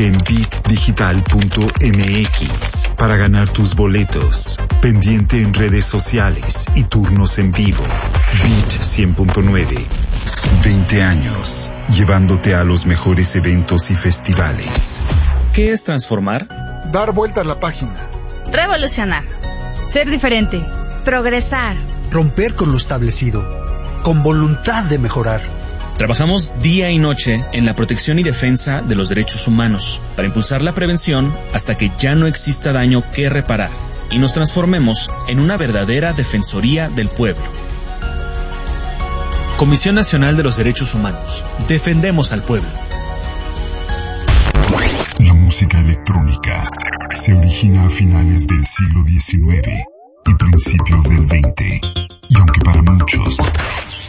Inscríbete en bitdigital.mx para ganar tus boletos. Pendiente en redes sociales y turnos en vivo. Bit 100.9. 20 años, llevándote a los mejores eventos y festivales. ¿Qué es transformar? Dar vuelta a la página. Revolucionar. Ser diferente. Progresar. Romper con lo establecido. Con voluntad de mejorar. Trabajamos día y noche en la protección y defensa de los derechos humanos para impulsar la prevención hasta que ya no exista daño que reparar y nos transformemos en una verdadera defensoría del pueblo. Comisión Nacional de los Derechos Humanos. Defendemos al pueblo. La música electrónica se origina a finales del siglo XIX y principios del XX. Y aunque para muchos